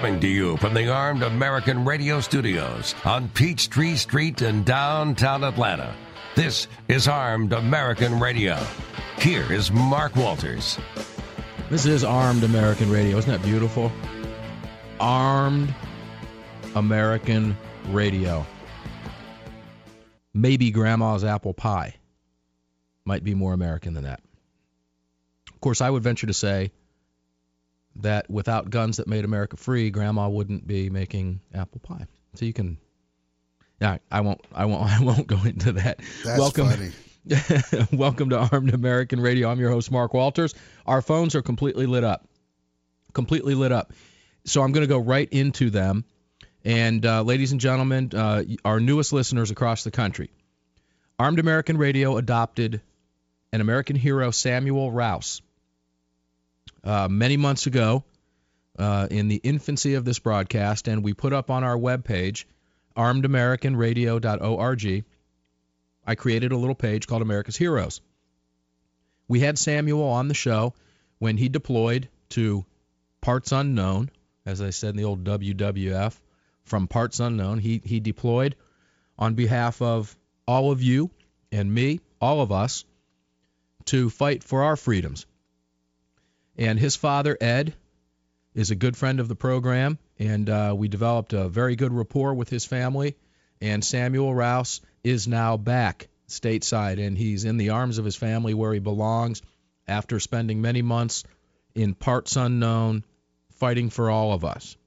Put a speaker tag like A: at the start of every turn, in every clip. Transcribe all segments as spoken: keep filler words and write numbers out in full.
A: Coming to you from the Armed American Radio Studios on Peachtree Street in downtown Atlanta. This is Armed American Radio. Here is Mark Walters.
B: This is Armed American Radio. Isn't that beautiful? Armed American Radio. Maybe Grandma's apple pie might be more American than that. Of course, I would venture to say that without guns that made America free, Grandma wouldn't be making apple pie. So you can, yeah, I won't, I won't, I won't go into that.
C: That's
B: Welcome,
C: funny.
B: Welcome to Armed American Radio. I'm your host, Mark Walters. Our phones are completely lit up, completely lit up. So I'm going to go right into them. And uh, ladies and gentlemen, uh, our newest listeners across the country, Armed American Radio adopted an American hero, Samuel Rouse. Uh, many months ago, uh, in the infancy of this broadcast, and we put up on our webpage, armed american radio dot org, I created a little page called America's Heroes. We had Samuel on the show when he deployed to parts unknown, as I said in the old W W F, from parts unknown. He, he deployed on behalf of all of you and me, all of us, to fight for our freedoms. And his father, Ed, is a good friend of the program, and uh, we developed a very good rapport with his family. And Samuel Rouse is now back stateside, and he's in the arms of his family where he belongs after spending many months in parts unknown fighting for all of us.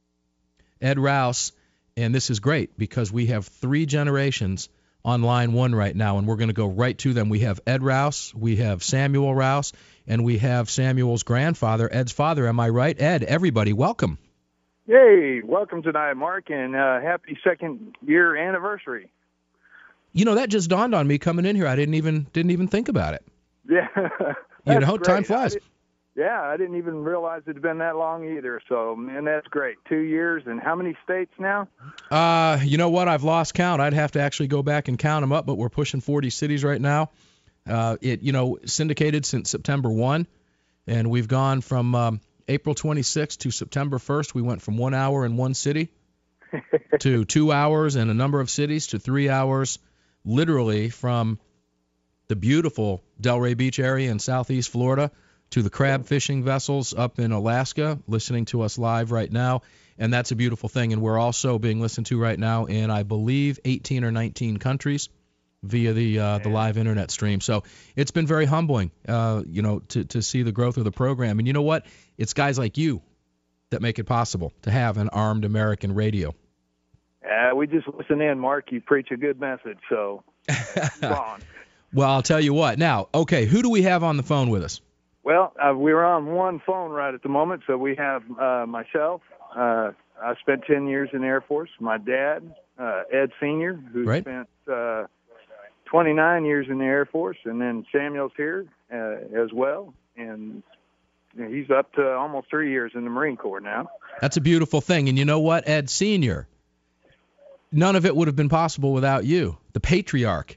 B: Ed Rouse, and this is great because we have three generations on line one right now, and we're going to go right to them. We have Ed Rouse, we have Samuel Rouse, and we have Samuel's grandfather, Ed's father. Am I right? Ed, everybody, welcome.
D: Hey, welcome tonight, Mark, and uh, happy second year anniversary.
B: You know, that just dawned on me coming in here. I didn't even didn't even think about it.
D: Yeah,
B: you know,
D: great.
B: time flies.
D: I yeah, I didn't even realize it had been that long either. So, man, that's great. Two years, and how many states now?
B: Uh, you know what? I've lost count. I'd have to actually go back and count them up, but we're pushing forty cities right now. Uh, it, you know, syndicated since September first, and we've gone from um, April twenty-sixth to September first. We went from one hour in one city to two hours in a number of cities to three hours, literally from the beautiful Delray Beach area in southeast Florida to the crab fishing vessels up in Alaska, listening to us live right now, and that's a beautiful thing. And we're also being listened to right now in, I believe, eighteen or nineteen countries via the uh, the live internet stream. So it's been very humbling, uh, you know, to, to see the growth of the program. And you know what? It's guys like you that make it possible to have an Armed American Radio.
D: Uh, we just listen in, Mark. You preach a good message, so go on.
B: Well, I'll tell you what. Now, okay, who do we have on the phone with us?
D: Well, uh, we're on one phone right at the moment, so we have uh, myself. Uh, I spent ten years in the Air Force. My dad, uh, Ed Senior, who
B: right.
D: spent uh, twenty-nine years in the Air Force, and then Samuel's here uh, as well, and he's up to almost three years in the Marine Corps now.
B: That's a beautiful thing, and you know what, Ed Senior, none of it would have been possible without you, the patriarch.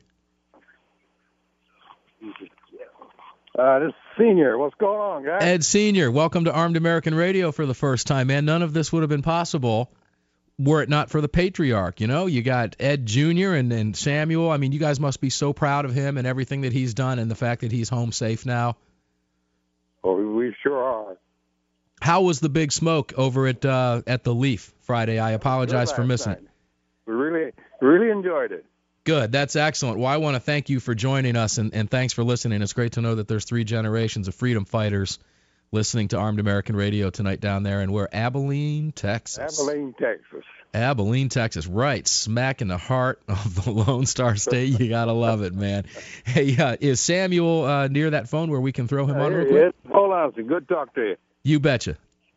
E: Uh, this is Senior. What's going on, guys?
B: Ed Senior, welcome to Armed American Radio for the first time, man. None of this would have been possible were it not for the patriarch. You know, you got Ed Junior and, and Samuel. I mean, you guys must be so proud of him and everything that he's done and the fact that he's home safe now.
E: Oh, we sure are.
B: How was the big smoke over at uh, at the Leaf Friday? I apologize for missing it.
E: We really, really enjoyed it.
B: Good. That's excellent. Well, I want to thank you for joining us, and, and thanks for listening. It's great to know that there's three generations of freedom fighters listening to Armed American Radio tonight down there, and we're Abilene, Texas.
E: Abilene, Texas.
B: Abilene, Texas. Right, smack in the heart of the Lone Star State. You got to love it, man. Hey, uh, is Samuel uh, near that phone where we can throw him
E: uh,
B: on real
E: quick?
B: quick?
E: Hold on. It's a good talk to you.
B: You betcha.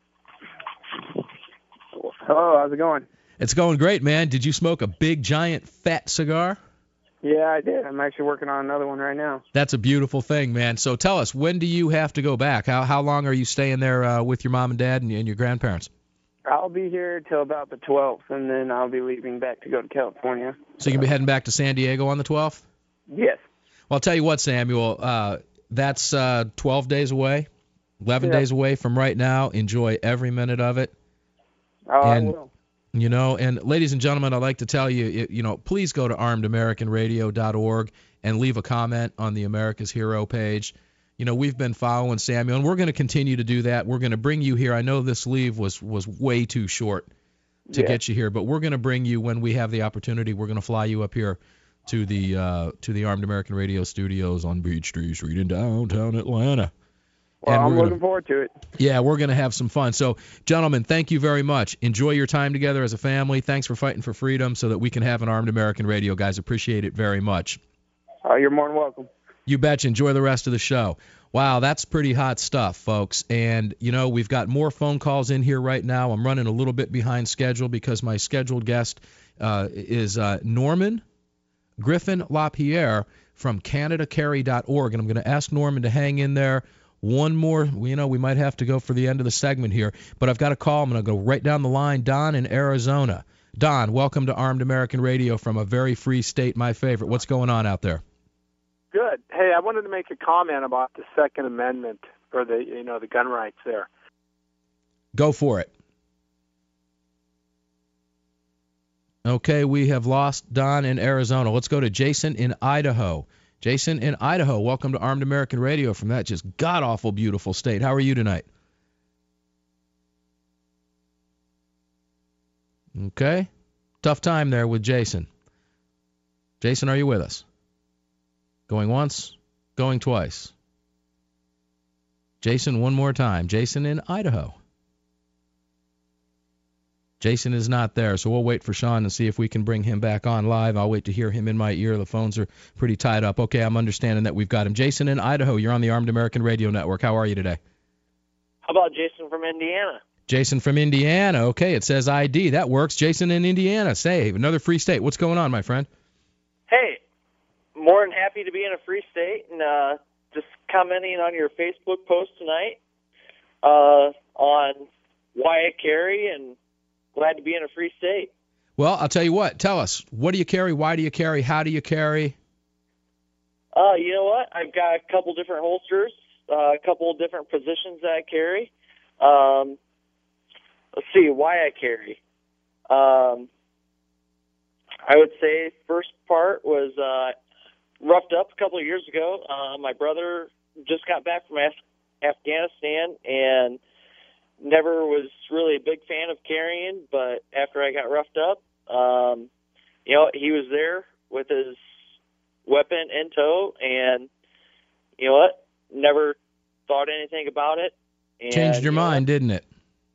F: Hello, how's it going?
B: It's going great, man. Did you smoke a big, giant, fat cigar?
F: Yeah, I did. I'm actually working on another one right now.
B: That's a beautiful thing, man. So tell us, when do you have to go back? How how long are you staying there uh, with your mom and dad and, and your grandparents?
F: I'll be here till about the twelfth, and then I'll be leaving back to go to California.
B: So you can be heading back to San Diego on the twelfth?
F: Yes.
B: Well, I'll tell you what, Samuel, uh, that's uh, twelve days away, eleven
F: Yeah.
B: days away from right now. Enjoy every minute of it.
F: Oh, I
B: And
F: will.
B: You know, and ladies and gentlemen, I'd like to tell you, it- you know, please go to armed american radio dot org and leave a comment on the America's Hero page. You know, we've been following Samuel, and we're going to continue to do that. We're going to bring you here. I know this leave was was way too short to
F: Yeah.
B: get you here, but we're going to bring you when we have the opportunity. We're going to fly you up here to the uh, to the Armed American Radio studios on Peachtree Street in downtown Atlanta.
F: Well,
B: And
F: I'm
B: we're gonna-
F: looking forward to it.
B: Yeah, we're going to have some fun. So, gentlemen, thank you very much. Enjoy your time together as a family. Thanks for fighting for freedom so that we can have an Armed American Radio. Guys, appreciate it very much.
F: Uh, you're more than welcome.
B: You betcha. Enjoy the rest of the show. Wow, that's pretty hot stuff, folks. And, you know, we've got more phone calls in here right now. I'm running a little bit behind schedule because my scheduled guest uh, is uh, Norman Griffin LaPierre from Canada Carry dot org. And I'm going to ask Norman to hang in there. One more, you know, we might have to go for the end of the segment here, but I've got a call. I'm going to go right down the line. Don in Arizona. Don, welcome to Armed American Radio from a very free state, my favorite. What's going on out there?
C: Good. Hey, I wanted to make a comment about the Second Amendment or the you know the gun rights there.
B: Go for it. Okay, we have lost Don in Arizona. Let's go to Jason in Idaho. Jason in Idaho, welcome to Armed American Radio from that just god-awful beautiful state. How are you tonight? Okay. Tough time there with Jason. Jason, are you with us? Going once, going twice. Jason, one more time. Jason in Idaho. Jason is not there, so we'll wait for Sean and see if we can bring him back on live. I'll wait to hear him in my ear. The phones are pretty tied up. Okay, I'm understanding that we've got him. Jason in Idaho, you're on the Armed American Radio Network. How are you today?
G: How about Jason from Indiana?
B: Jason from Indiana. Okay, it says I D. That works. Jason in Indiana. Save. Another free state. What's going on, my friend?
G: Hey, more than happy to be in a free state, and uh, just commenting on your Facebook post tonight uh, on why I carry, and glad to be in a free state.
B: Well, I'll tell you what. Tell us. What do you carry? Why do you carry? How do you carry?
G: Uh, you know what? I've got a couple different holsters, uh, a couple of different positions that I carry. Um, let's see, why I carry. Um, I would say first part was uh, roughed up a couple of years ago. Uh, my brother just got back from Af- Afghanistan and never was really a big fan of carrying, but after I got roughed up, um, you know, he was there with his weapon in tow, and you know what? Never thought anything about it. And,
B: Changed your
G: you know
B: mind, didn't it?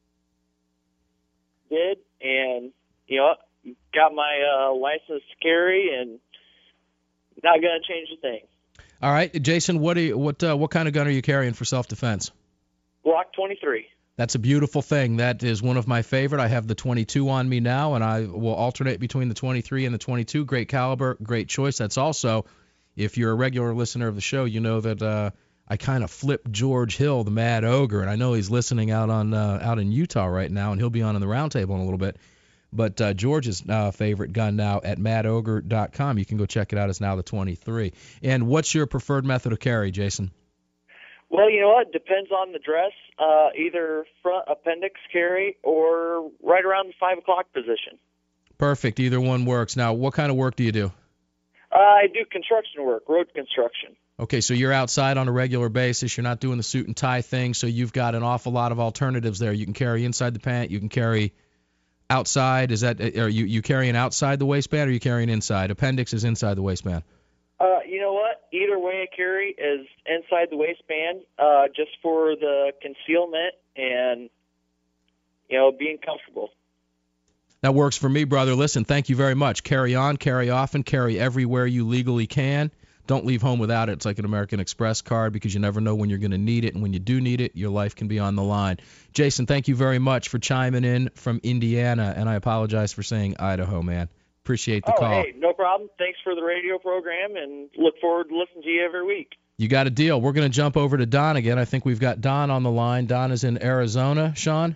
G: what? Did, and you know what? Got my uh, license to carry, and not going to change a thing.
B: All right, Jason. What do you, what uh, what kind of gun are you carrying for self-defense?
G: Glock twenty-three.
B: That's a beautiful thing. That is one of my favorite. I have the twenty-two on me now, and I will alternate between the twenty-three and the twenty-two. Great caliber, great choice. That's also, if you're a regular listener of the show, you know that uh, I kind of flipped George Hill, the Mad Ogre, and I know he's listening out on uh, out in Utah right now, and he'll be on in the roundtable in a little bit. But uh, George's uh, favorite gun now at mad ogre dot com. You can go check it out. It's now the twenty-three. And what's your preferred method of carry, Jason?
G: Well, you know what? Depends on the dress. Uh, either front appendix carry or right around the five o'clock position.
B: Perfect. Either one works. Now, what kind of work do you do?
G: Uh, I do construction work, road construction.
B: Okay, so you're outside on a regular basis. You're not doing the suit and tie thing, so you've got an awful lot of alternatives there. You can carry inside the pant. You can carry outside. Is that are you you carrying outside the waistband, or are you carrying inside? Appendix is inside the waistband.
G: Uh, you know what? Either way I carry is inside the waistband, uh, just for the concealment and, you know, being comfortable.
B: That works for me, brother. Listen, thank you very much. Carry on, carry often, carry everywhere you legally can. Don't leave home without it. It's like an American Express card because you never know when you're going to need it, and when you do need it, your life can be on the line. Jason, thank you very much for chiming in from Indiana, and I apologize for saying Idaho, man. Appreciate the
G: oh,
B: call.
G: hey, no problem. Thanks for the radio program, and look forward to listening to you every week.
B: You got a deal. We're going to jump over to Don again. I think we've got Don on the line. Don is in Arizona. Sean?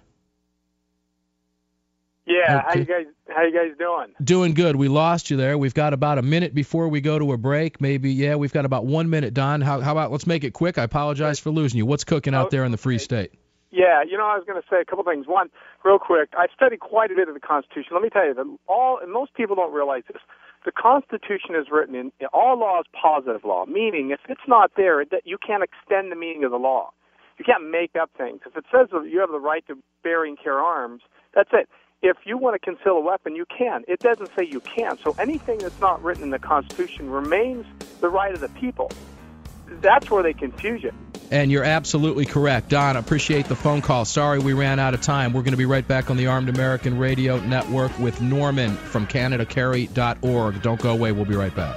C: Yeah,
B: Okay.
C: how you guys how you guys doing?
B: Doing good. We lost you there. We've got about a minute before we go to a break. Maybe, yeah, we've got about one minute, Don. How, how about let's make it quick? I apologize for losing you. What's cooking out there in the Free State?
C: Yeah, you know, I was going to say a couple things. One, real quick, I studied quite a bit of the Constitution. Let me tell you, that all and most people don't realize this. The Constitution is written in, in all law is positive law, meaning if it's not there, it, you can't extend the meaning of the law. You can't make up things. If it says that you have the right to bear and carry arms, that's it. If you want to conceal a weapon, you can. It doesn't say you can't. So anything that's not written in the Constitution remains the right of the people. That's where they confuse you.
B: And you're absolutely correct. Don, appreciate the phone call. Sorry we ran out of time. We're going to be right back on the Armed American Radio Network with Norman from Canada Carry dot org. Don't go away. We'll be right back.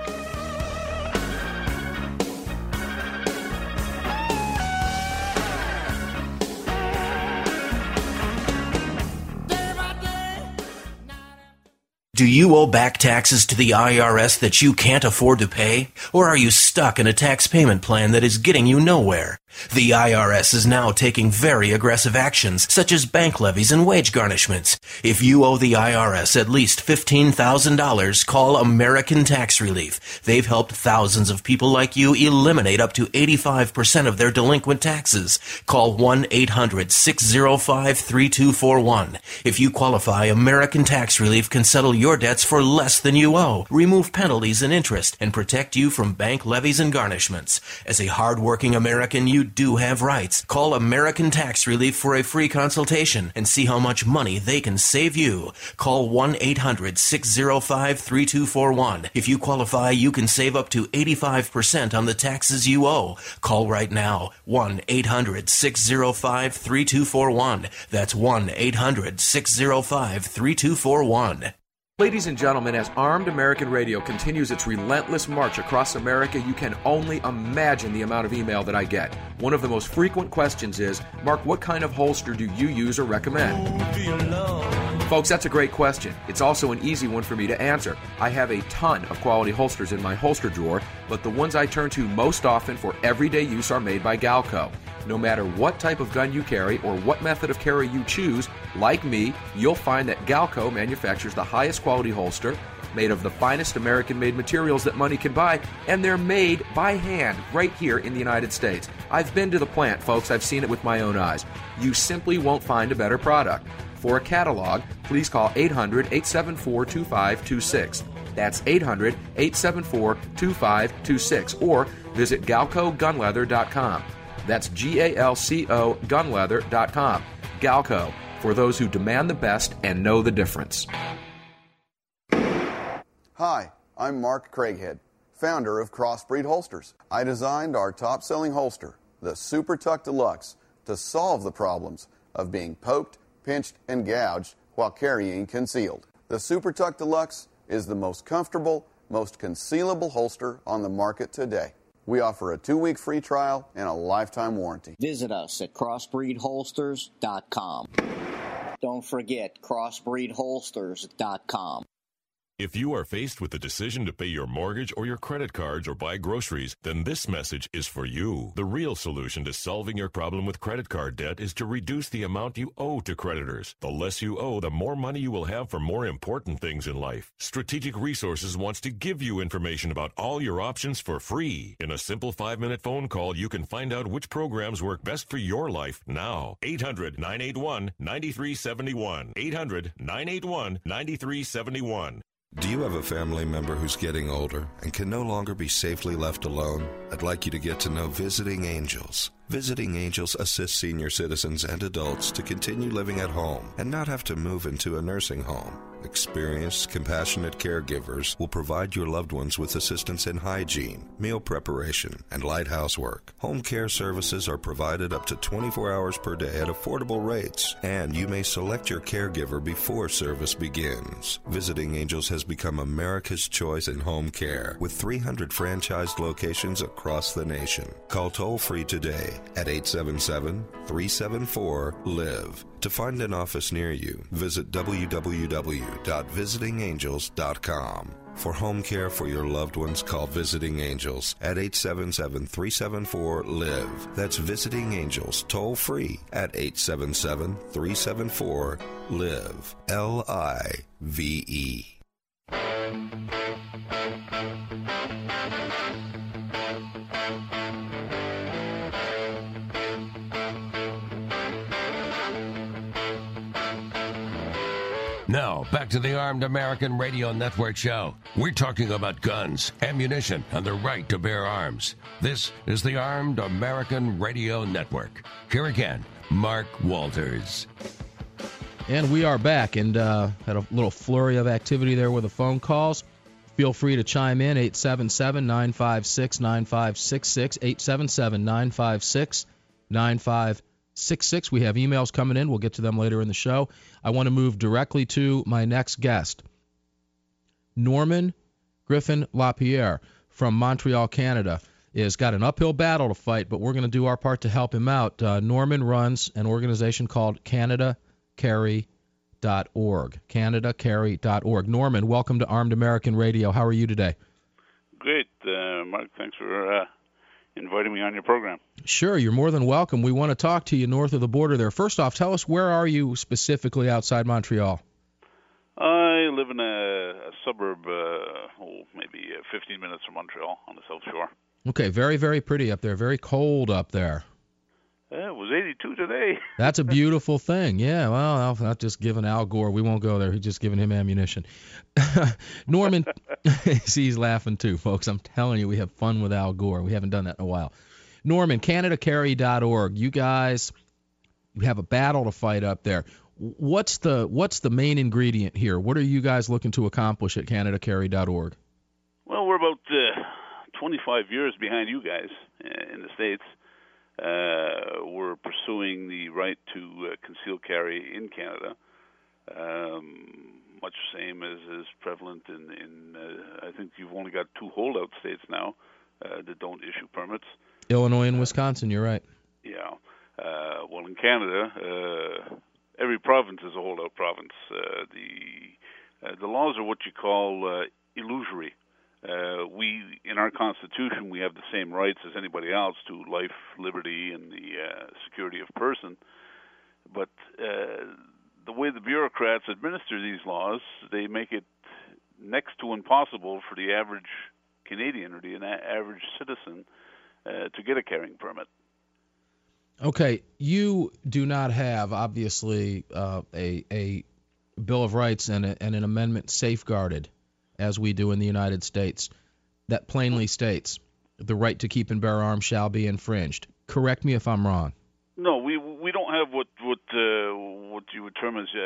H: Do you owe back taxes to the I R S that you can't afford to pay? Or are you stuck in a tax payment plan that is getting you nowhere? The I R S is now taking very aggressive actions, such as bank levies and wage garnishments. If you owe the I R S at least fifteen thousand dollars, call American Tax Relief. They've helped thousands of people like you eliminate up to eighty-five percent of their delinquent taxes. Call one eight hundred six oh five three two four one. If you qualify, American Tax Relief can settle your debts for less than you owe, remove penalties and interest, and protect you from bank levies and garnishments. As a hard-working American, you do have rights. Call American Tax Relief for a free consultation and see how much money they can save you. Call one eight hundred six oh five three two four one. If you qualify, you can save up to eighty-five percent on the taxes you owe. Call right now. one eight hundred six oh five three two four one. That's one eight hundred six oh five three two four one.
B: Ladies and gentlemen, as Armed American Radio continues its relentless march across America, you can only imagine the amount of email that I get. One of the most frequent questions is, Mark, what kind of holster do you use or recommend? Folks, that's a great question. It's also an easy one for me to answer. I have a ton of quality holsters in my holster drawer, but the ones I turn to most often for everyday use are made by Galco. No matter what type of gun you carry or what method of carry you choose, like me, you'll find that Galco manufactures the highest quality holster, made of the finest American-made materials that money can buy, and they're made by hand right here in the United States. I've been to the plant, folks. I've seen it with my own eyes. You simply won't find a better product. For a catalog, please call eight hundred eight seven four two five two six. That's eight hundred eight seven four two five two six, or visit galco gun leather dot com. That's G A L C O gun leather dot com. Galco, for those who demand the best and know the difference.
I: Hi, I'm Mark Craighead, founder of Crossbreed Holsters. I designed our top-selling holster, the Super Tuck Deluxe, to solve the problems of being poked, pinched, and gouged while carrying concealed. The Super Tuck Deluxe is the most comfortable, most concealable holster on the market today. We offer a two-week free trial and a lifetime warranty.
J: Visit us at crossbreed holsters dot com. Don't forget crossbreed holsters dot com.
K: If you are faced with the decision to pay your mortgage or your credit cards or buy groceries, then this message is for you. The real solution to solving your problem with credit card debt is to reduce the amount you owe to creditors. The less you owe, the more money you will have for more important things in life. Strategic Resources wants to give you information about all your options for free. In a simple five-minute phone call, you can find out which programs work best for your life now. eight hundred nine eight one nine three seven one. eight hundred nine eight one nine three seven one.
L: Do you have a family member who's getting older and can no longer be safely left alone? I'd like you to get to know Visiting Angels. Visiting Angels assists senior citizens and adults to continue living at home and not have to move into a nursing home. Experienced, compassionate caregivers will provide your loved ones with assistance in hygiene, meal preparation, and light housework. Home care services are provided up to twenty-four hours per day at affordable rates, and you may select your caregiver before service begins. Visiting Angels has become America's choice in home care, with three hundred franchised locations across the nation. Call toll-free today at eight seven seven, three seven four, live. To find an office near you, visit w w w dot visiting angels dot com. For home care for your loved ones, call Visiting Angels at eight seven seven, three seven four, live. That's Visiting Angels, toll-free at eight seven seven, three seven four, live. L I V E.
A: back to the Armed American Radio Network show. We're talking about guns, ammunition, and the right to bear arms. This is the Armed American Radio Network. Here again, Mark Walters.
B: And we are back, and uh, had a little flurry of activity there with the phone calls. Feel free to chime in, eight seven seven, nine five six, nine five six six, eight seven seven, nine five six, nine five six six. We have emails coming in. We'll get to them later in the show. I want to move directly to my next guest, Norman Griffin LaPierre from Montreal, Canada. Is got an uphill battle to fight, but we're going to do our part to help him out. Uh, Norman runs an organization called Canada Carry dot org. Canada Carry dot org. Norman, welcome to Armed American Radio. How are you today?
M: Great, uh, Mark. Thanks for uh, inviting me on your program.
B: Sure, you're more than welcome. We want to talk to you north of the border there. First off, tell us, where are you specifically outside Montreal?
M: I live in a, a suburb, uh, oh, maybe uh, fifteen minutes from Montreal on the South Shore.
B: Okay, very, very pretty up there. Very cold up there.
M: Yeah, it was eighty-two today.
B: That's a beautiful thing. Yeah, well, I'll not just giving Al Gore. We won't go there. He's just giving him ammunition. Norman, see, he's laughing too, folks. I'm telling you, we have fun with Al Gore. We haven't done that in a while. Norman, Canada Carry dot org. You guys have a battle to fight up there. What's the what's the main ingredient here? What are you guys looking to accomplish at Canada Carry dot org?
M: Well, we're about uh, twenty-five years behind you guys uh, in the States. Uh, we're pursuing the right to uh, concealed carry in Canada, um, much the same as is prevalent in, in uh, I think you've only got two holdout states now uh, that don't issue permits.
B: Illinois and Wisconsin, you're right.
M: Yeah. Uh, well, in Canada, uh, every province is a holdout province. Uh, the uh, the laws are what you call uh, illusory. Uh, we, in our Constitution, we have the same rights as anybody else to life, liberty, and the uh, security of person. But uh, the way the bureaucrats administer these laws, they make it next to impossible for the average Canadian or the average citizen uh, to get a carrying permit.
B: Okay, you do not have, obviously, uh, a a Bill of Rights and, a, and an amendment safeguarded, as we do in the United States, that plainly states the right to keep and bear arms shall be infringed. Correct me if I'm wrong.
M: No, we we don't have what what uh, what you would term as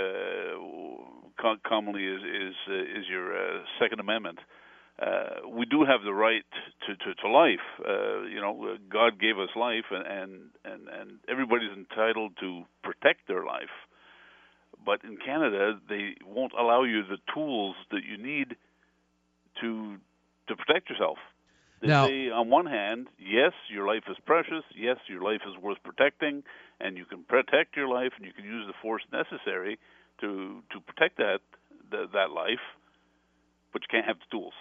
M: uh, commonly is is uh, is your uh, Second Amendment. Uh, we do have the right to to, to life. Uh, you know, God gave us life, and, and and and everybody's entitled to protect their life. But in Canada, they won't allow you the tools that you need to to protect yourself. They
B: now,
M: say, on one hand, yes, your life is precious, yes, your life is worth protecting, and you can protect your life, and you can use the force necessary to to protect that that, that life, but you can't have the tools.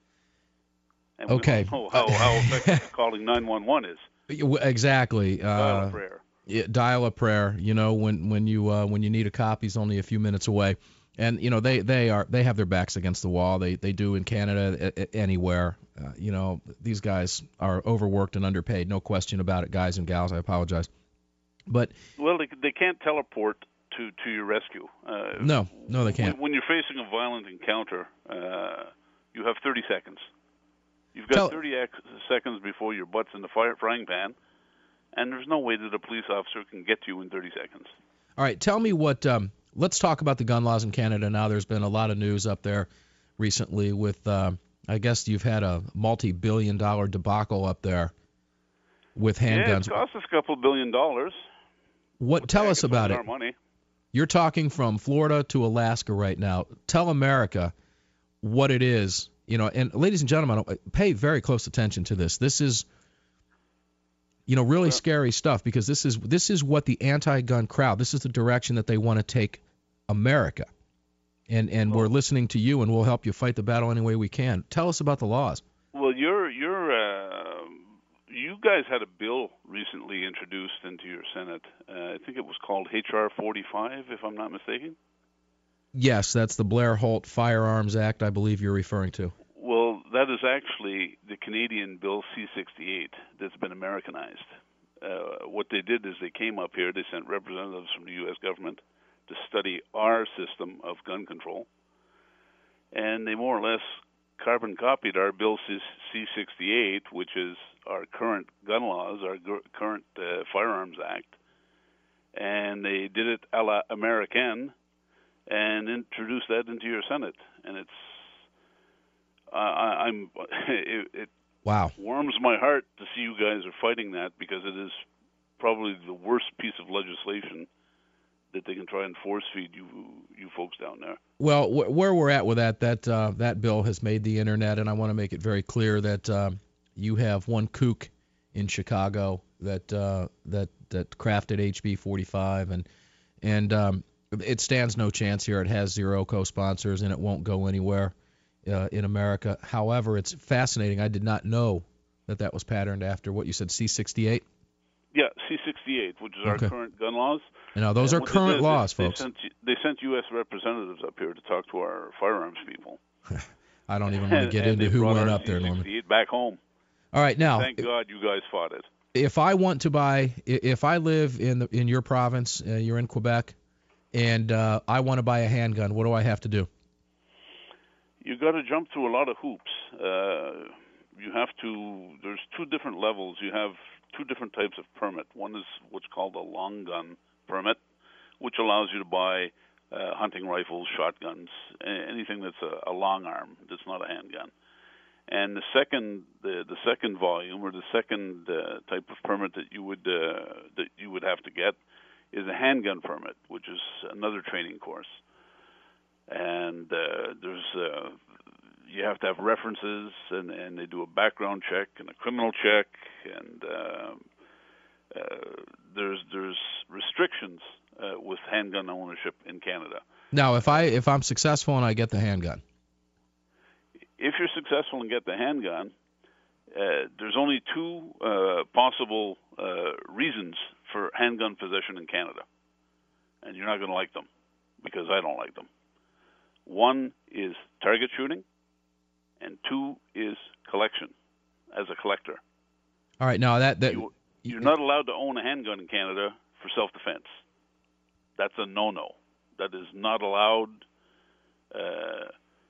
M: And
B: okay.
M: we don't know how, how effective calling nine one one is.
B: Exactly. Uh,
M: Dial a prayer.
B: Yeah, dial a prayer. You know, when when you uh, when you need a copy, is only a few minutes away. And you know they, they are they have their backs against the wall. They they do in Canada, a, a, anywhere. Uh, you know these guys are overworked and underpaid, no question about it, guys and gals. I apologize, but
M: well, they they can't teleport to, to your rescue. Uh,
B: no, no, they can't.
M: When, when you're facing a violent encounter, uh, you have thirty seconds. You've got
B: Tell,
M: thirty ex- seconds before your butt's in the fire frying pan, and there's no way that a police officer can get to you in thirty seconds.
B: All right, tell me what. Um, Let's talk about the gun laws in Canada now. There's been a lot of news up there recently with, uh, I guess you've had a multi-billion dollar debacle up there with handguns.
M: Yeah, it's cost us a couple billion dollars.
B: What? Tell us about it.
M: Our money.
B: You're talking from Florida to Alaska right now. Tell America what it is. You know, and ladies and gentlemen, pay very close attention to this. This is, you know, really scary stuff, because this is this is what the anti-gun crowd, this is the direction that they want to take America. And and we're listening to you, and we'll help you fight the battle any way we can. Tell us about the laws.
M: Well, you're you're uh, you guys had a bill recently introduced into your Senate. Uh, I think it was called H R forty-five, if I'm not mistaken.
B: Yes, that's the Blair Holt Firearms Act, I believe you're referring to.
M: Well, that is actually the Canadian Bill C sixty-eight that's been Americanized. Uh, what they did is they came up here, they sent representatives from the U S government to study our system of gun control, and they more or less carbon copied our Bill C sixty-eight, which is our current gun laws, our g- current uh, Firearms Act, and they did it a la Americaine and introduced that into your Senate. And it's, uh, I, I'm, it, it
B: wow.
M: warms my heart to see you guys are fighting that, because it is probably the worst piece of legislation that they can try and force feed you you folks down there.
B: Well, wh- where we're at with that, that uh, that bill has made the internet, and I want to make it very clear that uh, you have one kook in Chicago that uh, that that crafted H B forty-five, and and um, it stands no chance here. It has zero co-sponsors, and it won't go anywhere uh, in America. However, it's fascinating. I did not know that that was patterned after what you said, C sixty-eight.
M: Yeah, C sixty-eight, which is
B: Okay.
M: our current gun laws.
B: Now, those
M: And
B: are
M: what
B: current
M: they did,
B: laws,
M: they,
B: folks.
M: They sent, they sent U S representatives up here to talk to our firearms people.
B: I don't even want to get
M: and
B: into
M: they
B: who
M: brought
B: went
M: our
B: up there,
M: C
B: Norman.
M: sixty-eight back home.
B: All right, now,
M: Thank God you guys fought it.
B: if I want to buy, i- if I live in the, in your province, uh, you're in Quebec, and uh, I want to buy a handgun, what do I have to do?
M: You got to jump through a lot of hoops. Uh, you have to. There's two different levels. You have two different types of permit. One is what's called a long gun permit, which allows you to buy uh, hunting rifles, shotguns, a- anything that's a, a long arm that's not a handgun. And the second, the, the second volume, or the second uh, type of permit that you would uh, that you would have to get, is a handgun permit, which is another training course. And uh, there's uh, you have to have references, and, and they do a background check and a criminal check, and uh, uh, there's there's restrictions uh, with handgun ownership in Canada.
B: Now, if I if I'm successful and I get the handgun,
M: If you're successful and get the handgun, uh, there's only two uh, possible uh, reasons for handgun possession in Canada, and you're not going to like them, because I don't like them. One is target shooting, and two is collection, as a collector.
B: all right, now that that
M: You, you're not allowed to own a handgun in Canada for self-defense. That's a no-no. That is not allowed. Uh,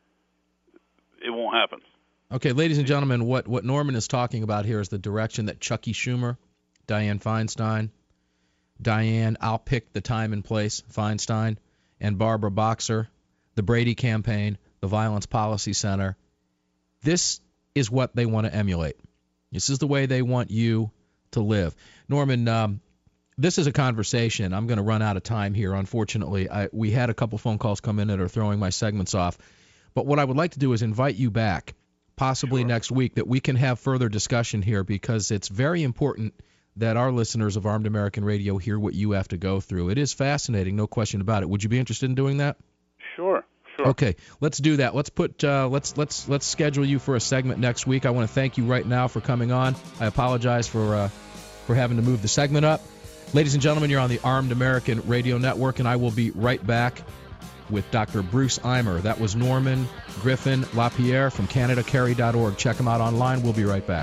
M: it won't happen.
B: Okay, ladies and gentlemen, what, what Norman is talking about here is the direction that Chucky Schumer, Dianne Feinstein, Dianne, I'll pick the time and place, Feinstein, and Barbara Boxer, the Brady campaign, the Violence Policy Center, this is what they want to emulate. This is the way they want you to live. Norman, um, this is a conversation. I'm going to run out of time here, unfortunately. I, we had a couple phone calls come in that are throwing my segments off. But what I would like to do is invite you back, possibly
M: Sure.
B: next week, that we can have further discussion here, because it's very important that our listeners of Armed American Radio hear what you have to go through. It is fascinating, no question about it. Would you be interested in doing that?
M: Sure, sure.
B: Okay, let's do that. Let's put uh, let's let's let's schedule you for a segment next week. I want to thank you right now for coming on. I apologize for uh, for having to move the segment up. Ladies and gentlemen, you're on the Armed American Radio Network, and I will be right back with Doctor Bruce Eimer. That was Norman Griffin LaPierre from Canada Carry dot org. Check him out online. We'll be right back.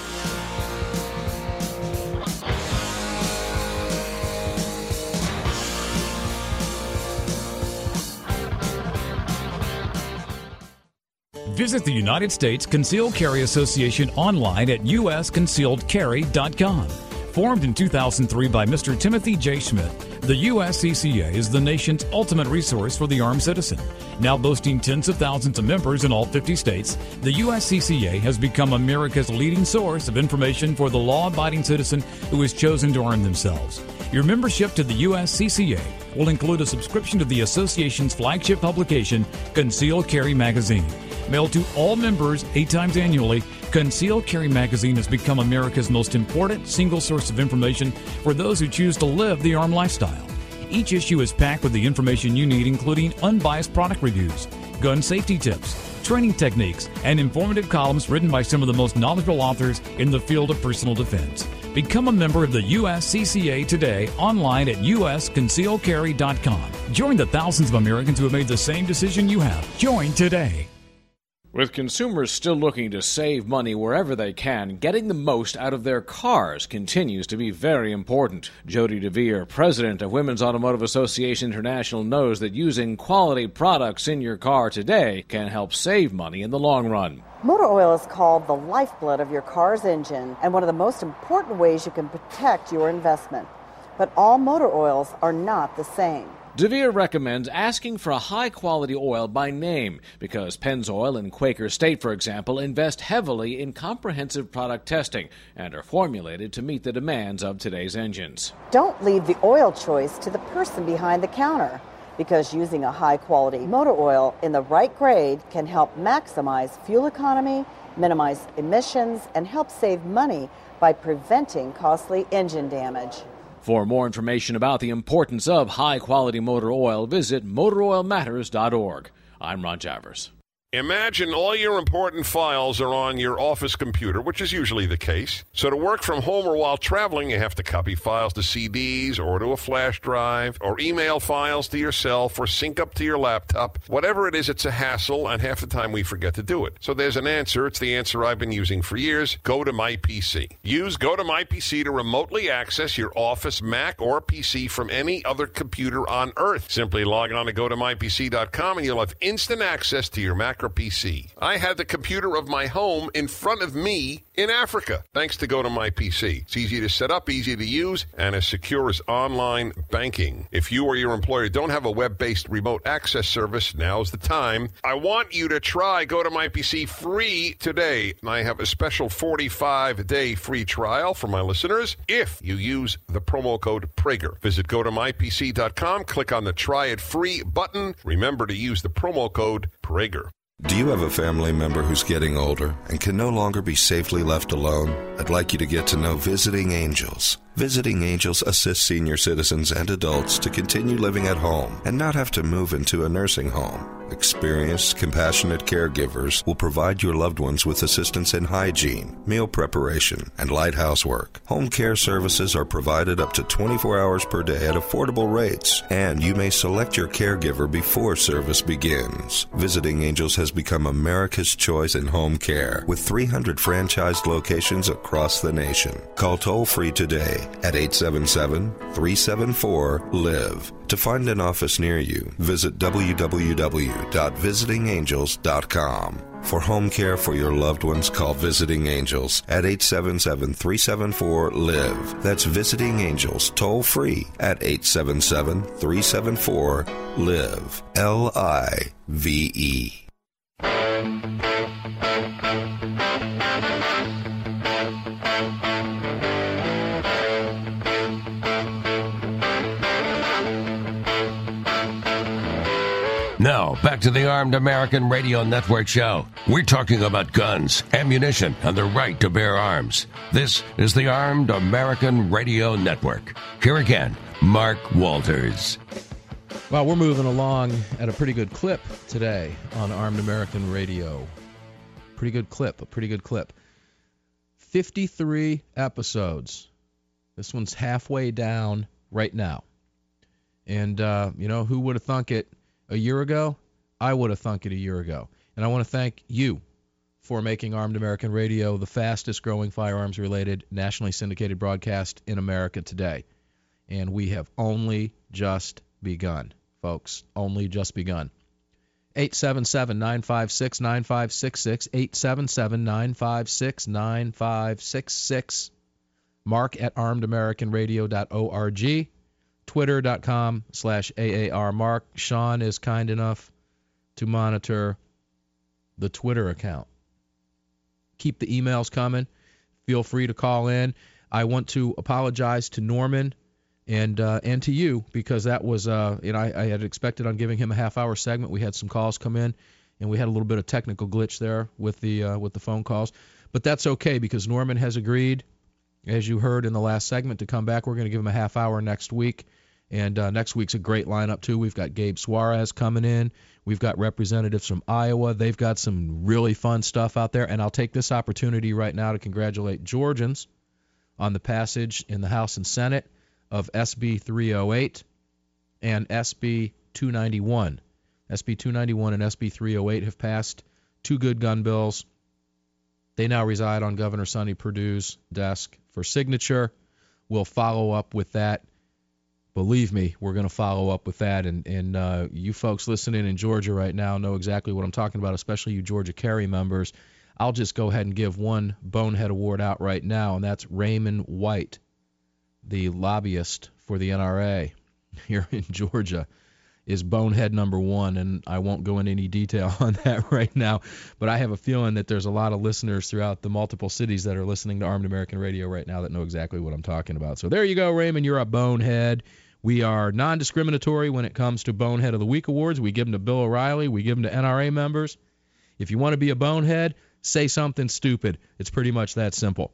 N: Visit the United States Concealed Carry Association online at U S concealed carry dot com. Formed in two thousand three by Mister Timothy J. Schmidt, the U S C C A is the nation's ultimate resource for the armed citizen. Now boasting tens of thousands of members in all fifty states, the U S C C A has become America's leading source of information for the law-abiding citizen who has chosen to arm themselves. Your membership to the U S C C A will include a subscription to the association's flagship publication, Concealed Carry Magazine. Mailed to all members eight times annually, Concealed Carry Magazine has become America's most important single source of information for those who choose to live the armed lifestyle. Each issue is packed with the information you need, including unbiased product reviews, gun safety tips, training techniques, and informative columns written by some of the most knowledgeable authors in the field of personal defense. Become a member of the U S C C A today online at U S concealed carry dot com. Join the thousands of Americans who have made the same decision you have. Join today.
O: With consumers still looking to save money wherever they can, getting the most out of their cars continues to be very important. Jody DeVere, president of Women's Automotive Association International, knows that using quality products in your car today can help save money in the long run.
P: Motor oil is called the lifeblood of your car's engine and one of the most important ways you can protect your investment. But all motor oils are not the same.
O: DeVere recommends asking for a high-quality oil by name because Pennzoil and Quaker State, for example, invest heavily in comprehensive product testing and are formulated to meet the demands of today's engines.
P: Don't leave the oil choice to the person behind the counter because using a high-quality motor oil in the right grade can help maximize fuel economy, minimize emissions, and help save money by preventing costly engine damage.
O: For more information about the importance of high-quality motor oil, visit motor oil matters dot org. I'm Ron Javers.
Q: Imagine all your important files are on your office computer, which is usually the case. So to work from home or while traveling, you have to copy files to C Ds or to a flash drive or email files to yourself or sync up to your laptop. Whatever it is, it's a hassle, and half the time we forget to do it. So there's an answer. It's the answer I've been using for years. Go to My P C. Use Go to My P C to remotely access your office Mac or P C from any other computer on Earth. Simply log on to go to my p c dot com and you'll have instant access to your Mac or P C. I had the computer of my home in front of me in Africa, thanks to Go to My P C. It's easy to set up, easy to use, and as secure as online banking. If you or your employer don't have a web-based remote access service, now's the time. I want you to try Go to My P C free today. I have a special forty-five day free trial for my listeners if you use the promo code Prager. Visit go to my p c dot com, click on the Try It Free button. Remember to use the promo code Prager.
L: Do you have a family member who's getting older and can no longer be safely left alone? I'd like you to get to know Visiting Angels. Visiting Angels assists senior citizens and adults to continue living at home and not have to move into a nursing home. Experienced, compassionate caregivers will provide your loved ones with assistance in hygiene, meal preparation, and light housework. Home care services are provided up to twenty-four hours per day at affordable rates, and you may select your caregiver before service begins. Visiting Angels has become America's choice in home care with three hundred franchised locations across the nation. Call toll-free today at eight seven seven, three seven four, L I V E. To find an office near you, visit w w w dot visiting angels dot com. For home care for your loved ones, call Visiting Angels at eight seven seven, three seven four, L I V E. That's Visiting Angels toll-free at eight seven seven, three seven four, L I V E. L I V E.
A: Now, back to the Armed American Radio Network show. We're talking about guns, ammunition, and the right to bear arms. This is the Armed American Radio Network. Here again, Mark Walters.
B: Well, we're moving along at a pretty good clip today on Armed American Radio. Pretty good clip, a pretty good clip. fifty-three episodes. This one's halfway down right now. And, uh, you know, who would have thunk it a year ago? I would have thunk it a year ago. And I want to thank you for making Armed American Radio the fastest growing firearms-related, nationally syndicated broadcast in America today. And we have only just begun, folks. Only just begun. eight seven seven, nine five six, nine five six six, eight seven seven, nine five six, nine five six six. Mark at armed american radio dot org. Twitter.com slash AAR Mark. Sean is kind enough to monitor the Twitter account. Keep the emails coming. Feel free to call in. I want to apologize to Norman and uh, and to you because that was, uh, you know, I, I had expected on giving him a half-hour segment. We had some calls come in, and we had a little bit of technical glitch there with the uh, with the phone calls. But that's okay because Norman has agreed, as you heard in the last segment, to come back. We're going to give him a half hour next week. And uh, next week's a great lineup, too. We've got Gabe Suarez coming in. We've got representatives from Iowa. They've got some really fun stuff out there. And I'll take this opportunity right now to congratulate Georgians on the passage in the House and Senate of S B three oh eight and S B two ninety-one. S B two ninety-one and S B three oh eight have passed two good gun bills. They now reside on Governor Sonny Perdue's desk for signature. We'll follow up with that. Believe me, we're going to follow up with that. And, and uh, you folks listening in Georgia right now know exactly what I'm talking about, especially you Georgia Carry members. I'll just go ahead and give one bonehead award out right now, and that's Raymond White, the lobbyist for the N R A here in Georgia, is bonehead number one, and I won't go into any detail on that right now, but I have a feeling that there's a lot of listeners throughout the multiple cities that are listening to Armed American Radio right now that know exactly what I'm talking about. So there you go, Raymond, you're a bonehead. We are non-discriminatory when it comes to Bonehead of the Week awards. We give them to Bill O'Reilly. We give them to N R A members. If you want to be a bonehead, say something stupid. It's pretty much that simple.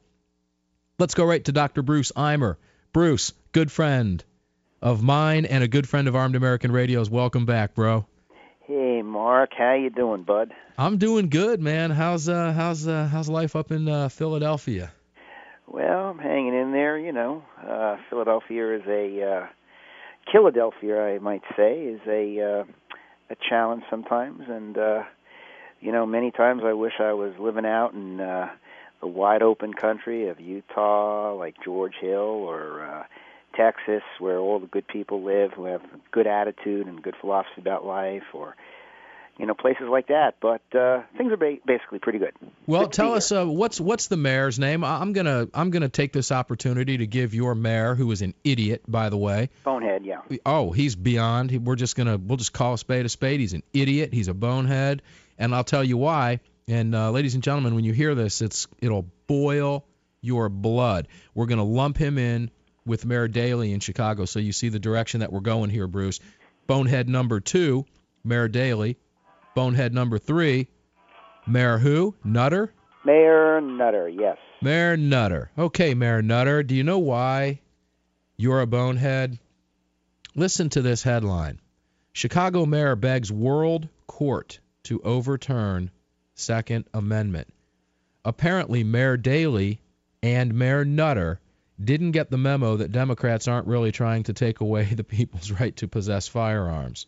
B: Let's go right to Doctor Bruce Eimer. Bruce, good friend of mine and a good friend of Armed American Radio's. Welcome back, bro.
R: Hey, Mark. How you doing, bud?
B: I'm doing good, man. How's uh, how's uh, how's life up in uh, Philadelphia?
R: Well, I'm hanging in there. You know, uh, Philadelphia is a uh, Philadelphia, I might say, is a uh, a challenge sometimes, and uh, you know, many times I wish I was living out in uh, the wide open country of Utah, like George Hill, or uh, Texas, where all the good people live, who have a good attitude and good philosophy about life, or you know, places like that. But uh, things are ba- basically pretty good.
B: Well,
R: good
B: tell us uh, what's what's the mayor's name? I'm gonna I'm gonna take this opportunity to give your mayor, who is an idiot, by the way.
R: Bonehead, yeah.
B: Oh, he's beyond. He, we're just gonna we'll just call a spade a spade. He's an idiot. He's a bonehead, and I'll tell you why. And uh, ladies and gentlemen, when you hear this, it's it'll boil your blood. We're gonna lump him in with Mayor Daley in Chicago, so you see the direction that we're going here, Bruce. Bonehead number two, Mayor Daley. Bonehead number three, Mayor who? Nutter?
R: Mayor Nutter, yes.
B: Mayor Nutter. Okay, Mayor Nutter, do you know why you're a bonehead? Listen to this headline. Chicago mayor begs world court to overturn Second Amendment. Apparently, Mayor Daley and Mayor Nutter didn't get the memo that Democrats aren't really trying to take away the people's right to possess firearms.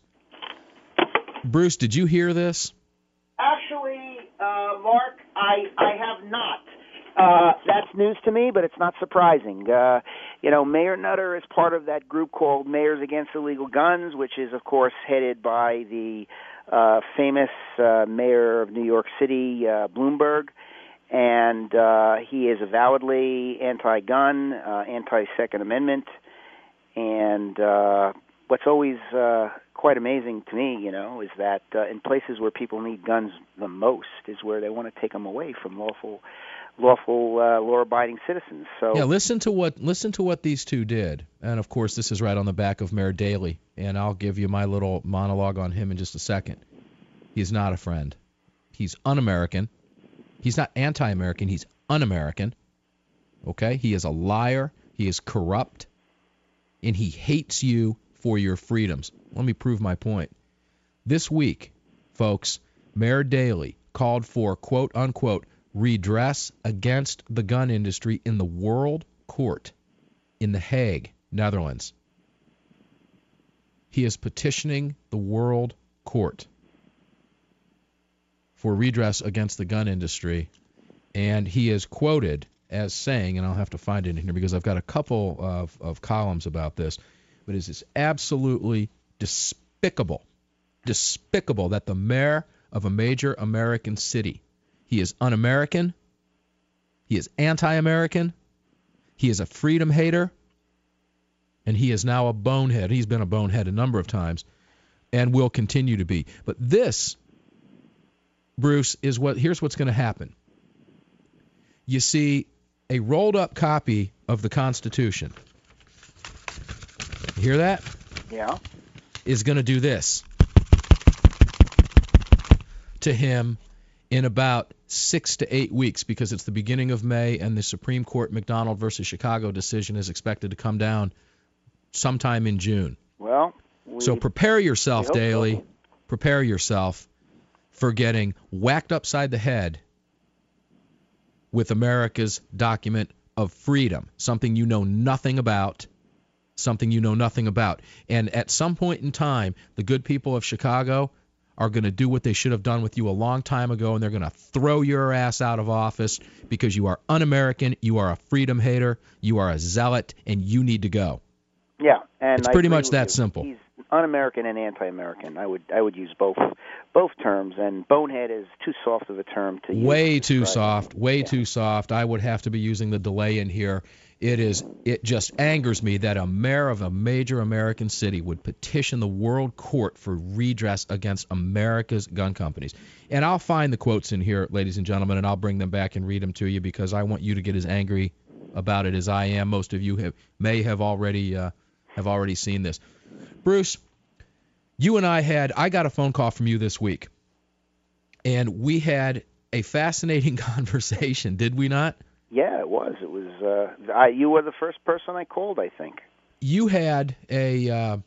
B: Bruce, did you hear this?
R: Actually, uh, Mark, I I have not. Uh, that's news to me, but it's not surprising. Uh, you know, Mayor Nutter is part of that group called Mayors Against Illegal Guns, which is, of course, headed by the uh, famous uh, mayor of New York City, uh, Bloomberg. And uh, he is avowedly anti-gun, uh, anti-Second Amendment. And uh, what's always uh, quite amazing to me, you know, is that uh, in places where people need guns the most is where they want to take them away from lawful, lawful, uh, law-abiding citizens. So
B: yeah, listen to what listen to what these two did, and of course this is right on the back of Mayor Daley, and I'll give you my little monologue on him in just a second. He's not a friend. He's un-American. He's not anti-American. He's un-American. Okay, he is a liar. He is corrupt, and he hates you for your freedoms. Let me prove my point. This week, folks, Mayor Daley called for, quote, unquote, redress against the gun industry in the World Court in The Hague, Netherlands. He is petitioning the World Court for redress against the gun industry, and he is quoted as saying, and I'll have to find it in here because I've got a couple of, of columns about this, but it is absolutely despicable, despicable that the mayor of a major American city, he is un-American, he is anti-American, he is a freedom hater, and he is now a bonehead. He's been a bonehead a number of times and will continue to be. But this, Bruce, is what, here's what's going to happen. You see, a rolled up copy of the Constitution, you hear that?
R: Yeah.
B: Is going to do this to him in about six to eight weeks because it's the beginning of May and the Supreme Court McDonald versus Chicago decision is expected to come down sometime in June.
R: Well, we,
B: so prepare yourself, Daley.
R: So.
B: Prepare yourself for getting whacked upside the head with America's document of freedom, something you know nothing about, something you know nothing about. And at some point in time, the good people of Chicago are going to do what they should have done with you a long time ago, and they're going to throw your ass out of office because you are un-American, you are a freedom hater, you are a zealot, and you need to go.
R: Yeah, and
B: it's
R: I
B: pretty
R: agree
B: much
R: with
B: that
R: you.
B: simple.
R: He's un-American and anti-American. I would I would use both both terms, and bonehead is too soft of a term to use.
B: Way
R: to
B: too
R: describe
B: soft,
R: him.
B: way
R: Yeah.
B: too soft. I would have to be using the delay in here. It is. It just angers me that a mayor of a major American city would petition the world court for redress against America's gun companies. And I'll find the quotes in here, ladies and gentlemen, and I'll bring them back and read them to you because I want you to get as angry about it as I am. Most of you have, may have already uh, have already seen this. Bruce, you and I had. I got a phone call from you this week, and we had a fascinating conversation, did we not?
R: Yeah, it was. It was. Uh, I, you were the first person I called, I think.
B: You had a uh,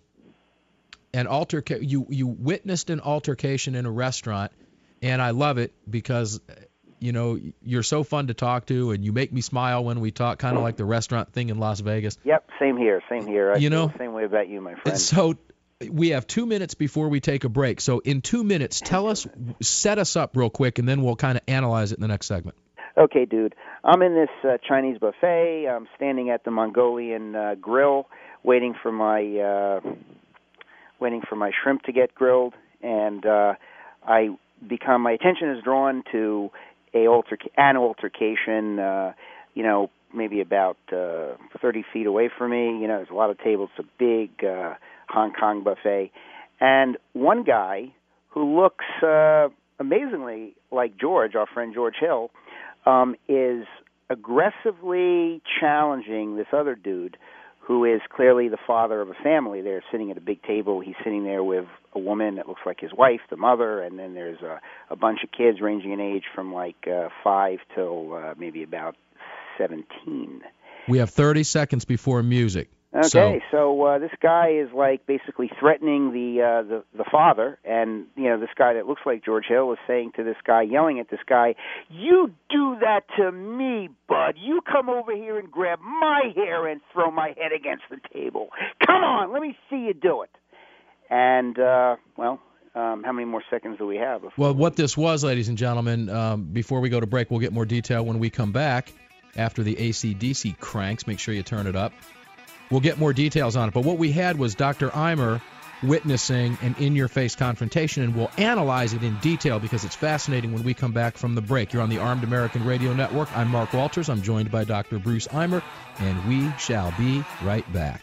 B: an alterca- you you witnessed an altercation in a restaurant, and I love it because you know you're so fun to talk to, and you make me smile when we talk, kind of like the restaurant thing in Las Vegas.
R: Yep, same here, same here. I
B: You
R: feel
B: know,
R: the same way about you, my friend.
B: So we have two minutes before we take a break. So in two minutes, tell us, set us up real quick, and then we'll kind of analyze it in the next segment.
R: Okay, dude. I'm in this uh, Chinese buffet. I'm standing at the Mongolian uh, grill, waiting for my uh, waiting for my shrimp to get grilled, and uh, I become my attention is drawn to a alterc- an altercation. Uh, you know, maybe about uh, thirty feet away from me. You know, there's a lot of tables. It's a big uh, Hong Kong buffet, and one guy who looks uh, amazingly like George, our friend George Hill. Um, is aggressively challenging this other dude who is clearly the father of a family. They're sitting at a big table. He's sitting there with a woman that looks like his wife, the mother, and then there's a, a bunch of kids ranging in age from like uh, five till uh, maybe about seventeen.
B: We have thirty seconds before music.
R: Okay,
B: So,
R: so uh, this guy is like basically threatening the, uh, the the father, and you know this guy that looks like George Hill is saying to this guy, yelling at this guy, "You do that to me, bud. You come over here and grab my hair and throw my head against the table. Come on, let me see you do it." And uh, well, um, how many more seconds do we have?
B: well, what this was, ladies and gentlemen, um, before we go to break, we'll get more detail when we come back after the A C D C cranks. Make sure you turn it up. We'll get more details on it. But what we had was Doctor Eimer witnessing an in-your-face confrontation, and we'll analyze it in detail because it's fascinating when we come back from the break. You're on the Armed American Radio Network. I'm Mark Walters. I'm joined by Doctor Bruce Eimer, and we shall be right back.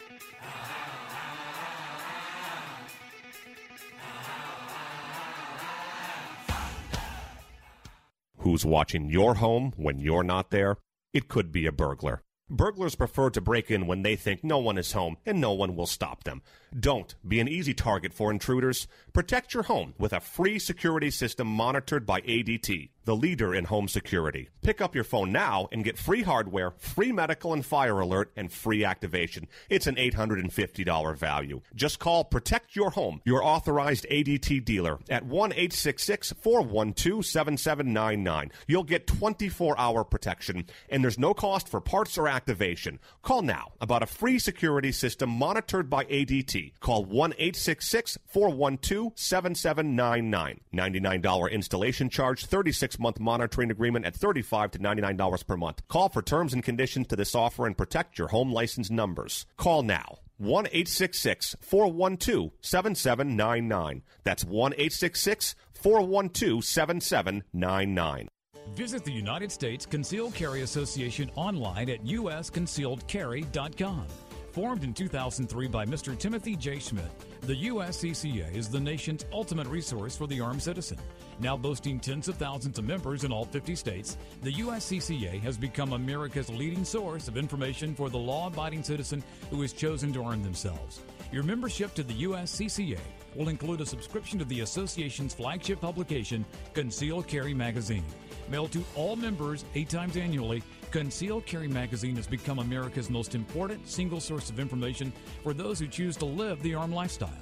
S: Who's watching your home when you're not there? It could be a burglar. Burglars prefer to break in when they think no one is home and no one will stop them. Don't be an easy target for intruders. Protect your home with a free security system monitored by A D T, the leader in home security. Pick up your phone now and get free hardware, free medical and fire alert, and free activation. It's an eight hundred fifty dollars value. Just call Protect Your Home, your authorized A D T dealer, at one eight six six, four one two, seven seven nine nine. You'll get twenty-four hour protection, and there's no cost for parts or activation. Call now about a free security system monitored by A D T. Call one eight six six, four one two, seven seven nine nine. ninety-nine dollars installation charge, thirty-six month monitoring agreement at thirty-five to ninety-nine dollars per month. Call for terms and conditions to this offer and protect your home license numbers. Call now. one eight six six, four one two, seven seven nine nine. That's one eight six six, four one two, seven seven nine nine.
N: Visit the United States Concealed Carry Association online at U S concealed carry dot com. Formed in two thousand three by Mister Timothy J. Schmidt, the U S C C A is the nation's ultimate resource for the armed citizen. Now boasting tens of thousands of members in all fifty states, the U S C C A has become America's leading source of information for the law-abiding citizen who has chosen to arm themselves. Your membership to the U S C C A will include a subscription to the association's flagship publication, Concealed Carry Magazine. Mailed to all members eight times annually, Concealed Carry Magazine has become America's most important single source of information for those who choose to live the armed lifestyle.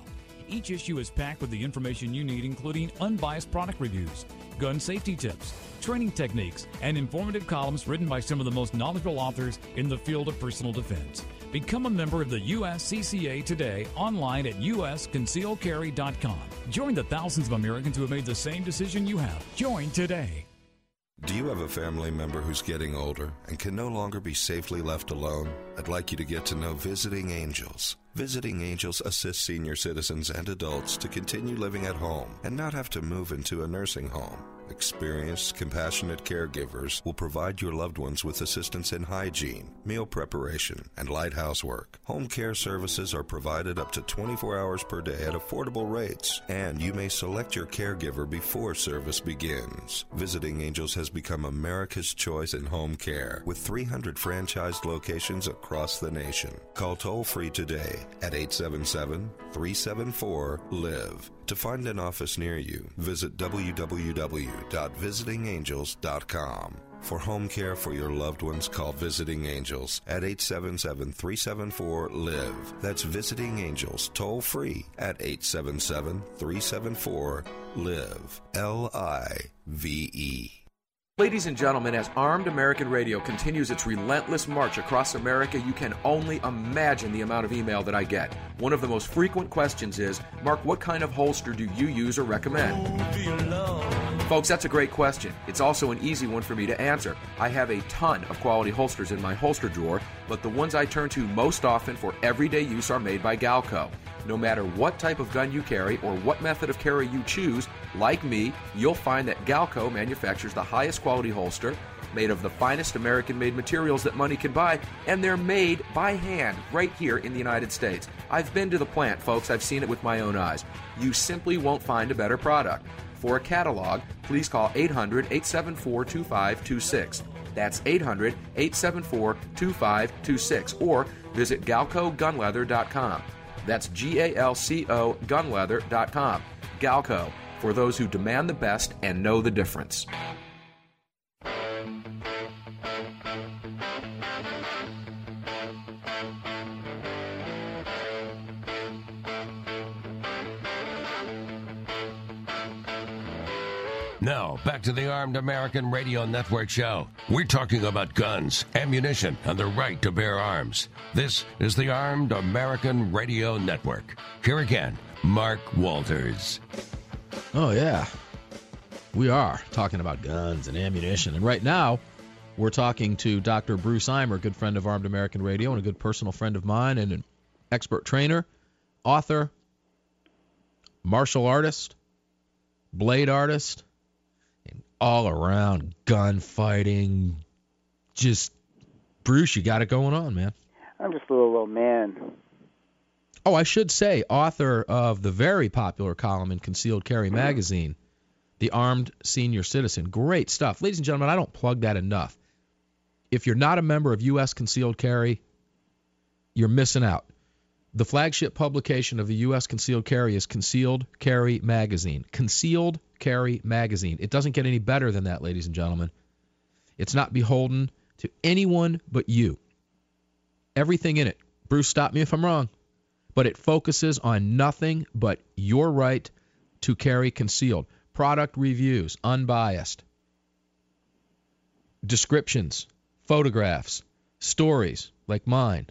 N: each issue is packed with the information you need, including unbiased product reviews, gun safety tips, training techniques, and informative columns written by some of the most knowledgeable authors in the field of personal defense. Become a member of the U S C C A today online at U S concealed carry dot com. Join the thousands of Americans who have made the same decision you have. Join today.
L: Do you have a family member who's getting older and can no longer be safely left alone? I'd like you to get to know Visiting Angels. Visiting Angels assists senior citizens and adults to continue living at home and not have to move into a nursing home. Experienced, compassionate caregivers will provide your loved ones with assistance in hygiene, meal preparation, and light housework. Home care services are provided up to twenty-four hours per day at affordable rates, and you may select your caregiver before service begins. Visiting Angels has become America's choice in home care, with three hundred franchised locations across the nation. Call toll-free today at eight seven seven, three seven four, live. To find an office near you, visit w w w dot visiting angels dot com. For home care for your loved ones, call Visiting Angels at eight seven seven, three seven four, live. That's Visiting Angels, toll-free at eight seven seven, three seven four, live. L I V E.
B: Ladies and gentlemen, as Armed American Radio continues its relentless march across America, you can only imagine the amount of email that I get. One of the most frequent questions is, Mark, what kind of holster do you use or recommend? Folks, that's a great question. It's also an easy one for me to answer. I have a ton of quality holsters in my holster drawer, but the ones I turn to most often for everyday use are made by Galco. No matter what type of gun you carry or what method of carry you choose, like me, you'll find that Galco manufactures the highest quality holster, made of the finest American-made materials that money can buy, and they're made by hand right here in the United States. I've been to the plant, folks. I've seen it with my own eyes. You simply won't find a better product. For a catalog, please call eight hundred, eight seven four, two five two six. That's eight hundred, eight seven four, two five two six, or visit galco gun leather dot com. That's G A L C O gun leather dot com. Galco, for those who demand the best and know the difference.
A: Now, back to the Armed American Radio Network show. We're talking about guns, ammunition, and the right to bear arms. This is the Armed American Radio Network. Here again, Mark Walters.
B: Oh, yeah. We are talking about guns and ammunition. And right now, we're talking to Doctor Bruce Eimer, a good friend of Armed American Radio and a good personal friend of mine and an expert trainer, author, martial artist, blade artist, all around gunfighting. Just, Bruce, you got it going on, man.
R: I'm just a little old man.
B: Oh, I should say, author of the very popular column in Concealed Carry magazine, The Armed Senior Citizen. Great stuff. Ladies and gentlemen, I don't plug that enough. If you're not a member of U S Concealed Carry, you're missing out. The flagship publication of the U S Concealed Carry is Concealed Carry Magazine. Concealed Carry Magazine. It doesn't get any better than that, ladies and gentlemen. It's not beholden to anyone but you. Everything in it. Bruce, stop me if I'm wrong. But it focuses on nothing but your right to carry concealed. Product reviews, unbiased. Descriptions, photographs, stories like mine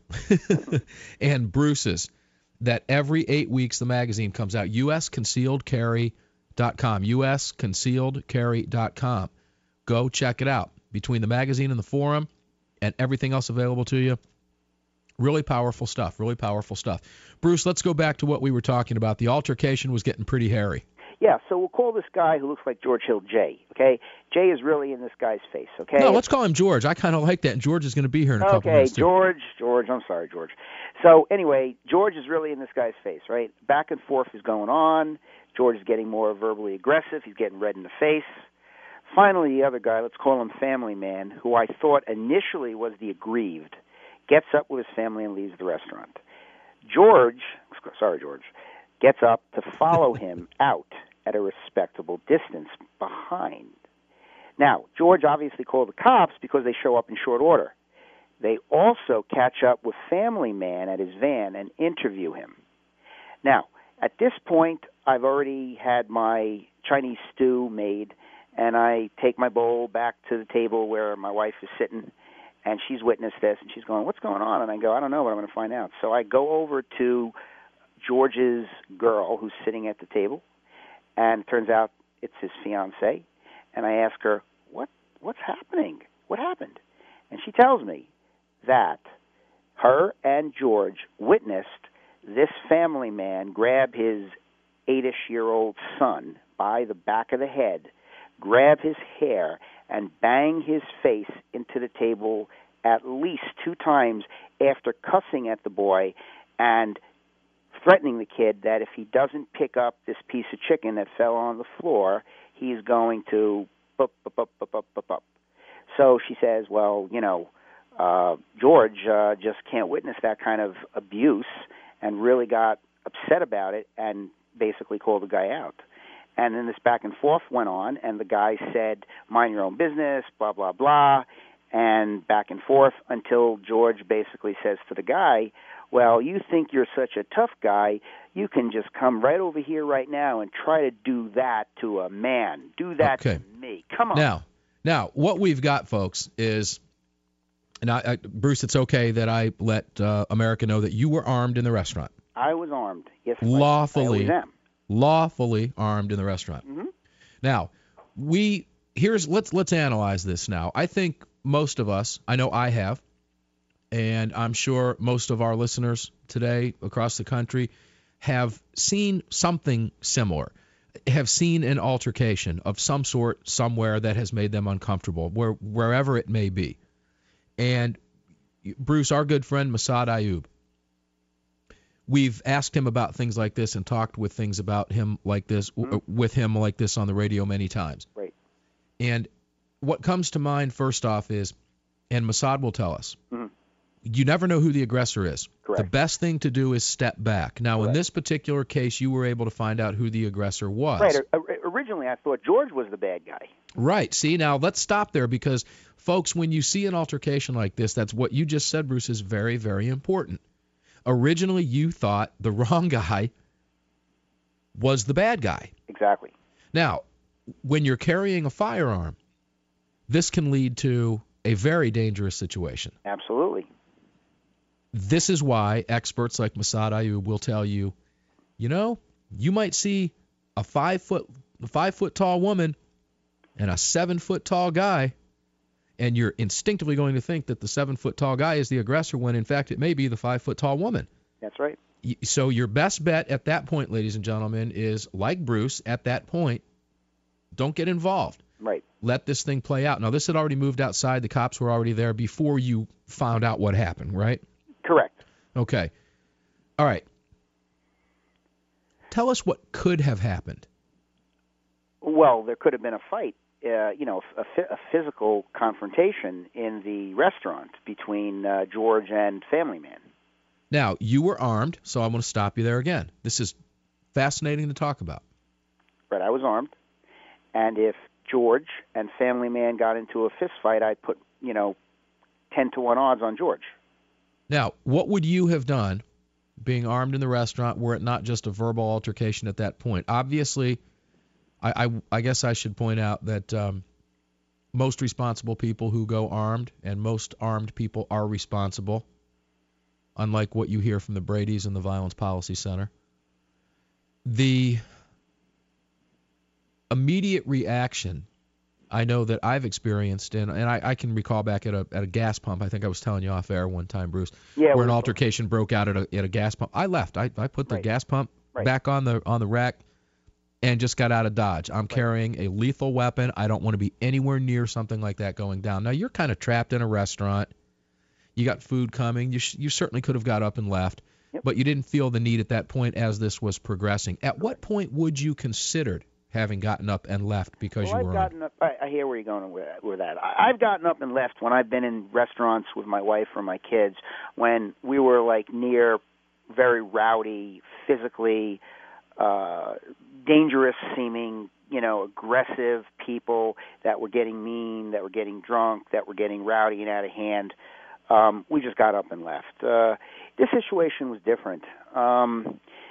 B: and Bruce's, that every eight weeks the magazine comes out. U S concealed carry dot com. U S concealed carry dot com. Go check it out. Between the magazine and the forum and everything else available to you, really powerful stuff, really powerful stuff. Bruce, let's go back to what we were talking about. The altercation was getting pretty hairy.
R: Yeah, so we'll call this guy who looks like George Hill Jay, okay? Jay is really in this guy's face, okay?
B: No, let's call him George. I kind of like that. And George is going to be here in a
R: okay,
B: couple minutes.
R: Okay, George, George, I'm sorry, George. So anyway, George is really in this guy's face, right? Back and forth is going on. George is getting more verbally aggressive. He's getting red in the face. Finally, the other guy, let's call him Family Man, who I thought initially was the aggrieved, gets up with his family and leaves the restaurant. George, sorry, George, gets up to follow him out at a respectable distance behind. Now, George obviously called the cops because they show up in short order. They also catch up with Family Man at his van and interview him. Now, At this point, I've already had my Chinese stew made, and I take my bowl back to the table where my wife is sitting, and she's witnessed this, and she's going, what's going on? And I go, I don't know, but I'm going to find out. So I go over to George's girl who's sitting at the table, and it turns out it's his fiancée, and I ask her, what what's happening? What happened? And she tells me that her and George witnessed this family man grab his eight-ish-year-old son by the back of the head, grab his hair, and bang his face into the table at least two times after cussing at the boy and threatening the kid that if he doesn't pick up this piece of chicken that fell on the floor, he's going to bup, bup, bup, bup, bup, bup, bup. So she says, well, you know, uh, George uh, just can't witness that kind of abuse, and really got upset about it and basically called the guy out. And then this back and forth went on, and the guy said, mind your own business, blah, blah, blah, and back and forth until George basically says to the guy, well, you think you're such a tough guy, you can just come right over here right now and try to do that to a man. Do that
B: Okay.
R: to me. Come on.
B: Now, now, what we've got, folks, is, and I, I, Bruce, it's okay that I let uh, America know that you were armed in the restaurant.
R: I was armed. Yes, I-
B: Lawfully,
R: I always am.
B: lawfully armed in the restaurant.
R: Mhm.
B: Now, we here's let's let's analyze this now. I think most of us, I know I have, and I'm sure most of our listeners today across the country have seen something similar, have seen an altercation of some sort somewhere that has made them uncomfortable, where wherever it may be. And Bruce, our good friend Massad Ayoob, we've asked him about things like this and talked with things about him like this,
R: Mm-hmm.
B: w- with him like this on the radio many times.
R: Right.
B: And what comes to mind first off is, and Massad will tell us,
R: Mm-hmm.
B: you never know who the aggressor is.
R: Correct.
B: The best thing to do is step back. Now, in
R: Correct.
B: this particular case, you were able to find out who the aggressor was.
R: Right. O- originally, I thought George was the bad guy.
B: Right. See, now let's stop there because, folks, when you see an altercation like this, that's what you just said, Bruce, is very, very important. Originally, you thought the wrong guy was the bad guy.
R: Exactly.
B: Now, when you're carrying a firearm, this can lead to a very dangerous situation.
R: Absolutely.
B: This is why experts like Massad Ayoob will tell you, you know, you might see a five foot, five foot tall woman and a seven foot tall guy, and you're instinctively going to think that the seven foot tall guy is the aggressor when in fact it may be the five foot tall woman.
R: That's right.
B: Y- So your best bet at that point, ladies and gentlemen, is like Bruce at that point, don't get involved.
R: Right.
B: Let this thing play out. Now, this had already moved outside. The cops were already there before you found out what happened, right?
R: Correct.
B: Okay. All right. Tell us what could have happened.
R: Well, there could have been a fight, uh, you know, a, a physical confrontation in the restaurant between uh, George and Family Man.
B: Now, you were armed, so I'm going to stop you there again. This is fascinating to talk about.
R: Right, I was armed. And if George and Family Man got into a fist fight, I'd put, you know, ten to one odds on George.
B: Now, what would you have done being armed in the restaurant were it not just a verbal altercation at that point? Obviously, I, I, I guess I should point out that um, most responsible people who go armed, and most armed people are responsible, unlike what you hear from the Bradys and the Violence Policy Center. The immediate reaction I know that I've experienced, and, and I, I can recall back at a at a gas pump. I think I was telling you off air one time, Bruce,
R: Yeah,
B: where an
R: we-
B: altercation broke out at a at a gas pump. I left. I, I put the
R: Right.
B: gas pump
R: Right.
B: back on the on the rack and just got out of Dodge. I'm carrying a lethal weapon. I don't want to be anywhere near something like that going down. Now, you're kind of trapped in a restaurant. You got food coming. You sh- you certainly could have got up and left,
R: Yep.
B: but you didn't feel the need at that point as this was progressing. At what point would you considered having gotten up and left because
R: Well,
B: you
R: I've
B: were armed?
R: gotten up. I, I hear where you're going with, with that. I, I've gotten up and left when I've been in restaurants with my wife or my kids when we were like near very rowdy, physically uh, dangerous seeming, you know, aggressive people that were getting mean, that were getting drunk, that were getting rowdy and out of hand. Um, we just got up and left. Uh, this situation was different. Um,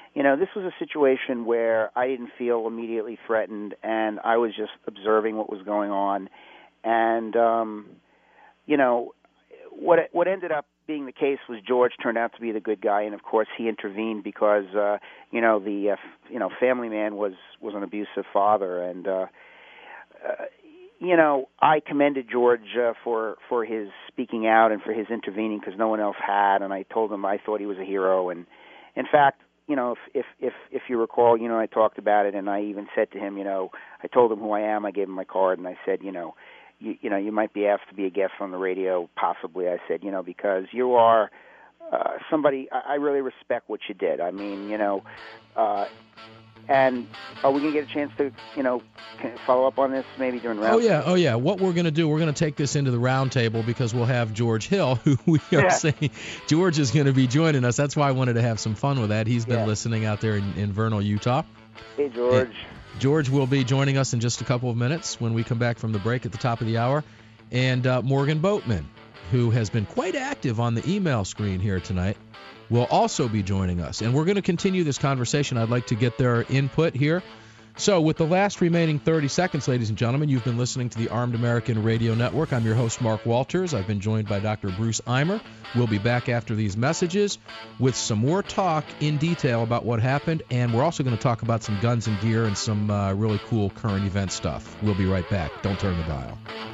R: you know, this was a situation where I didn't feel immediately threatened, and I was just observing what was going on. And, um, you know, what what ended up being the case was George turned out to be the good guy, and of course he intervened because, uh, you know, the uh, you know family man was, was an abusive father, and uh, uh, you know, I commended George uh, for for his speaking out and for his intervening because no one else had, and I told him I thought he was a hero, and in fact, you know, if, if if if you recall, you know, I talked about it, and I even said to him, you know, I told him who I am, I gave him my card, and I said, you know, you, you know, you might be asked to be a guest on the radio, possibly. I said, you know, because you are uh, somebody, I, I really respect what you did. I mean, you know, uh, and are we going to get a chance to, you know, follow up on this maybe during round?
B: Oh, yeah. Oh, yeah. What we're going to do, we're going to take this into the round table because we'll have George Hill, who we are yeah. saying George is going to be joining us. That's why I wanted to have some fun with that. He's been yeah. listening out there in, in Vernal, Utah.
R: Hey, George.
B: And George will be joining us in just a couple of minutes when we come back from the break at the top of the hour. And uh, Morgan Boatman, who has been quite active on the email screen here tonight, will also be joining us. And we're going to continue this conversation. I'd like to get their input here. So with the last remaining thirty seconds, ladies and gentlemen, you've been listening to the Armed American Radio Network. I'm your host, Mark Walters. I've been joined by Doctor Bruce Eimer. We'll be back after these messages with some more talk in detail about what happened. And we're also going to talk about some guns and gear and some uh, really cool current event stuff. We'll be right back. Don't turn the dial.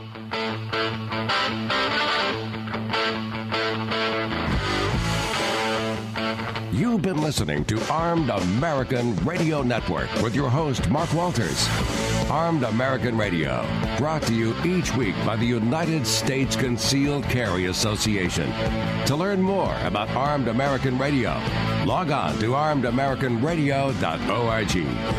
A: You've been listening to Armed American Radio Network with your host, Mark Walters. Armed American Radio, brought to you each week by the United States Concealed Carry Association. To learn more about Armed American Radio, log on to armed american radio dot org.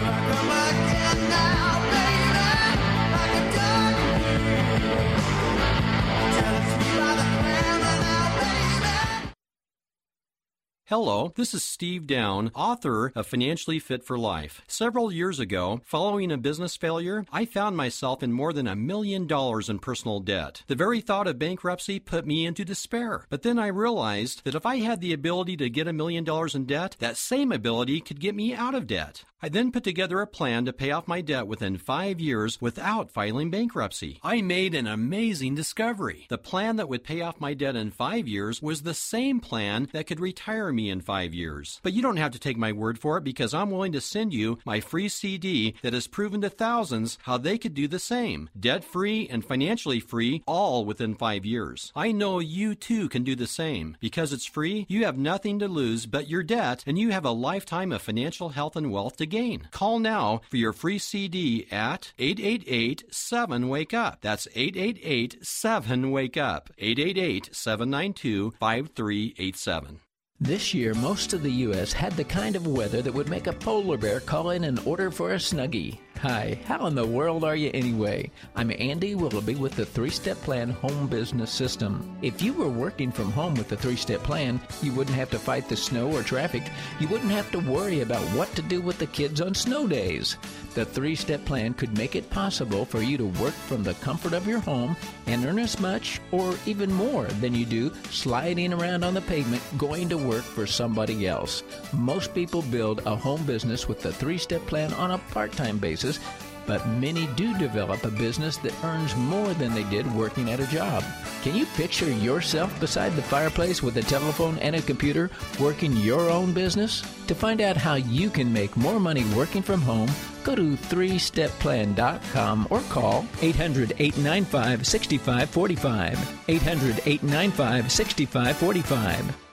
T: Hello, this is Steve Down, author of Financially Fit for Life. Several years ago, following a business failure, I found myself in more than a million dollars in personal debt. The very thought of bankruptcy put me into despair. But then I realized that if I had the ability to get a million dollars in debt, that same ability could get me out of debt. I then put together a plan to pay off my debt within five years without filing bankruptcy. I made an amazing discovery. The plan that would pay off my debt in five years was the same plan that could retire me in five years. But you don't have to take my word for it because I'm willing to send you my free C D that has proven to thousands how they could do the same. Debt-free and financially free, all within five years. I know you too can do the same. Because it's free, you have nothing to lose but your debt, and you have a lifetime of financial health and wealth to gain. Call now for your free C D at eight eight eight, seven, wake up. That's eight eight eight, seven, wake up. eight eight eight, seven nine two, five three eight seven.
U: This year, most of the U S had the kind of weather that would make a polar bear call in and order for a Snuggie. Hi, how in the world are you anyway? I'm Andy Willoughby with the three-Step Plan Home Business System. If you were working from home with the three-Step Plan, you wouldn't have to fight the snow or traffic. You wouldn't have to worry about what to do with the kids on snow days. The three-Step Plan could make it possible for you to work from the comfort of your home and earn as much or even more than you do sliding around on the pavement going to work for somebody else. Most people build a home business with the three-Step Plan on a part-time basis, but many do develop a business that earns more than they did working at a job. Can you picture yourself beside the fireplace with a telephone and a computer working your own business? To find out how you can make more money working from home, go to three step plan dot com or call eight hundred, eight nine five, six five four five, eight hundred, eight nine five, six five four five.